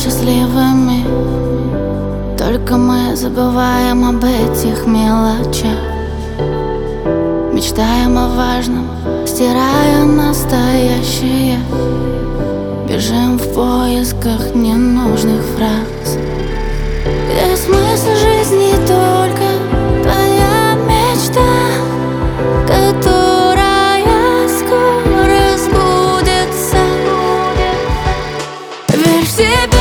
счастливыми, только мы забываем об этих мелочах. Мечтаем о важном, стирая настоящее. Бежим в поисках ненужных фраз. Где смысл жизни только твоя мечта, которая скоро сбудется. Верь в себя.